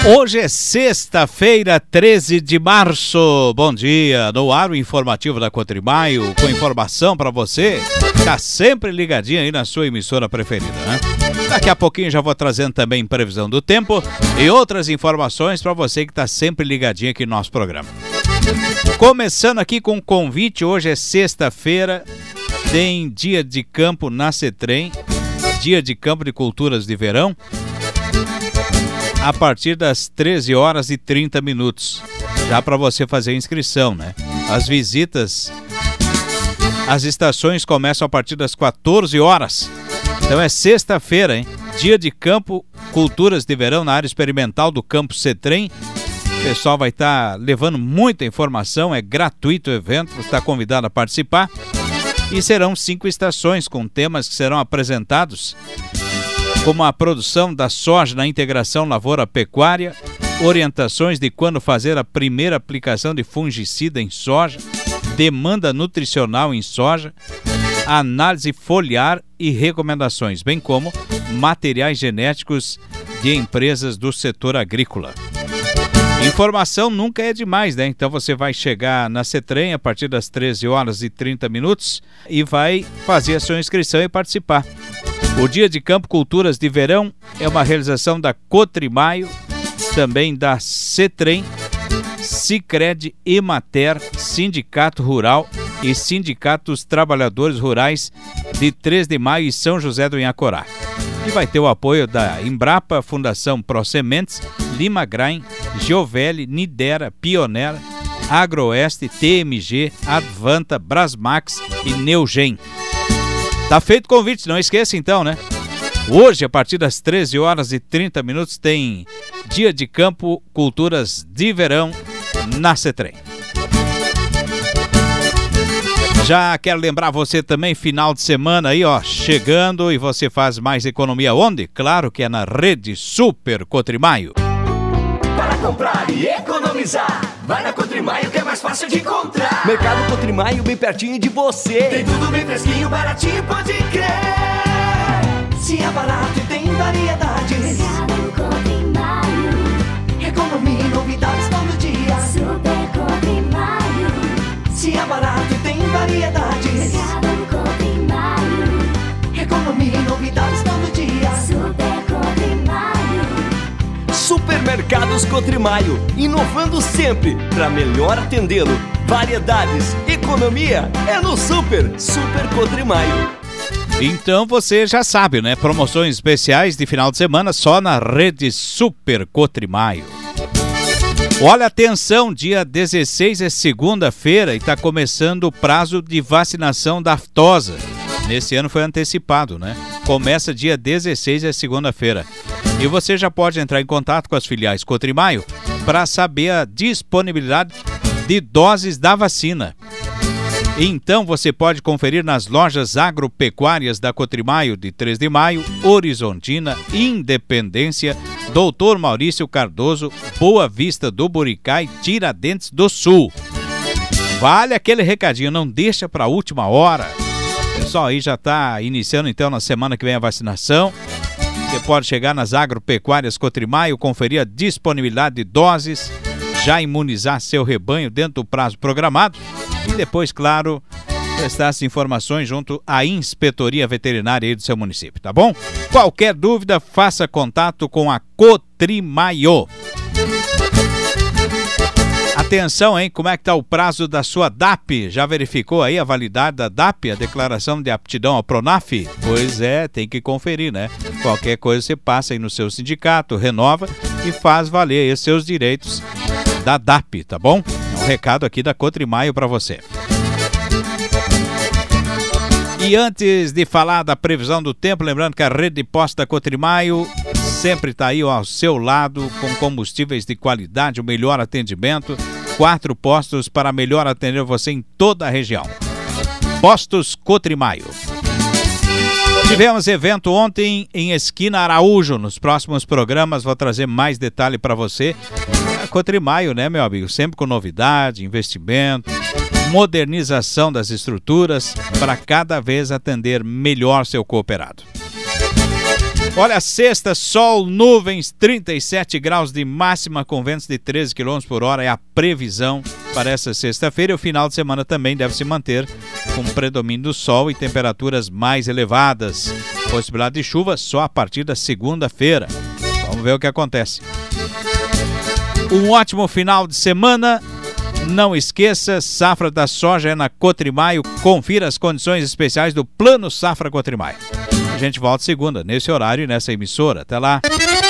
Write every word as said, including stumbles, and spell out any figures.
Hoje é sexta-feira, treze de março. Bom dia, no ar o informativo da Cotrimaio, com informação para você. Tá sempre ligadinho aí na sua emissora preferida, né? Daqui a pouquinho já vou trazendo também previsão do tempo e outras informações para você que tá sempre ligadinho aqui no nosso programa. Começando aqui com um convite, hoje é sexta-feira, tem dia de campo na CETREM, dia de campo de culturas de verão, a partir das treze horas e trinta minutos, já para você fazer a inscrição, né? As visitas, as estações começam a partir das quatorze horas, então é sexta-feira, hein? Dia de campo, culturas de verão na área experimental do campo CETREM. O pessoal vai estar tá levando muita informação, é gratuito o evento, você está convidado a participar. E serão cinco estações com temas que serão apresentados, como a produção da soja na integração lavoura-pecuária, orientações de quando fazer a primeira aplicação de fungicida em soja, demanda nutricional em soja, análise foliar e recomendações, bem como materiais genéticos de empresas do setor agrícola. Informação nunca é demais, né? Então você vai chegar na CETREM a partir das treze horas e trinta minutos e vai fazer a sua inscrição e participar. O Dia de Campo Culturas de Verão é uma realização da Cotrimaio, também da CETREM, Sicredi, Emater, Sindicato Rural e Sindicato dos Trabalhadores Rurais de três de maio e São José do Inhacorá. E vai ter o apoio da Embrapa, Fundação Prosementes, Lima Grain, Giovelli, Nidera, Pionera, Agroeste, T M G, Advanta, Brasmax e Neugen. Tá feito o convite, não esqueça então, né? Hoje, a partir das treze horas e trinta minutos, tem Dia de Campo Culturas de Verão na CETREM. Já quero lembrar você também, final de semana aí, ó, chegando, e você faz mais economia onde? Claro que é na Rede Super Cotrimaio. Para comprar e economizar, vai na Cotrimaio que é mais fácil de encontrar. Mercado Cotrimaio bem pertinho de você. Tem tudo bem fresquinho, baratinho, pode crer. Se é barato e tem variedades. Mercado Cotrimaio. Economia e novidades todo dia. Super Cotrimaio. Se é barato e tem variedades. Mercado Cotrimaio. Economia e novidades todo dia. Super Cotrimaio. Supermercados Cotrimaio, inovando sempre para melhor atendê-lo. Variedades, economia é no Super, Super Cotrimaio. Então você já sabe, né? Promoções especiais de final de semana só na Rede Super Cotrimaio. Olha, atenção, dia dezesseis é segunda-feira e está começando o prazo de vacinação da aftosa. Nesse ano foi antecipado, né? Começa dia dezesseis, é segunda-feira. E você já pode entrar em contato com as filiais Cotrimaio para saber a disponibilidade de doses da vacina. Então você pode conferir nas lojas agropecuárias da Cotrimaio de três de maio, Horizontina, Independência, Doutor Maurício Cardoso, Boa Vista do Buricá e Tiradentes do Sul. Vale aquele recadinho, não deixa para a última hora. O pessoal aí já está iniciando então na semana que vem a vacinação. Você pode chegar nas agropecuárias Cotrimaio, conferir a disponibilidade de doses, já imunizar seu rebanho dentro do prazo programado e depois, claro, prestar as informações junto à Inspetoria Veterinária aí do seu município, tá bom? Qualquer dúvida, faça contato com a Cotrimaio. Atenção, hein? Como é que tá o prazo da sua D A P? Já verificou aí a validade da D A P, a declaração de aptidão ao Pronaf? Pois é, tem que conferir, né? Qualquer coisa você passa aí no seu sindicato, renova e faz valer aí seus direitos da D A P, tá bom? É um recado aqui da Cotrimaio para você. E antes de falar da previsão do tempo, lembrando que a rede de postos da Cotrimaio sempre está aí ao seu lado, com combustíveis de qualidade, o melhor atendimento, quatro postos para melhor atender você em toda a região. Postos Cotrimaio. Tivemos evento ontem em Esquina Araújo. Nos próximos programas vou trazer mais detalhe para você. A Cotrimaio, né, meu amigo? Sempre com novidade, investimento, modernização das estruturas para cada vez atender melhor seu cooperado. Olha, sexta, sol, nuvens, trinta e sete graus de máxima com ventos de treze quilômetros por hora é a previsão para essa sexta-feira. E o final de semana também deve se manter com predomínio do sol e temperaturas mais elevadas. Possibilidade de chuva só a partir da segunda-feira. Vamos ver o que acontece. Um ótimo final de semana. Não esqueça, safra da soja é na Cotrimaio. Confira as condições especiais do Plano Safra Cotrimaio. A gente volta segunda, nesse horário e nessa emissora. Até lá.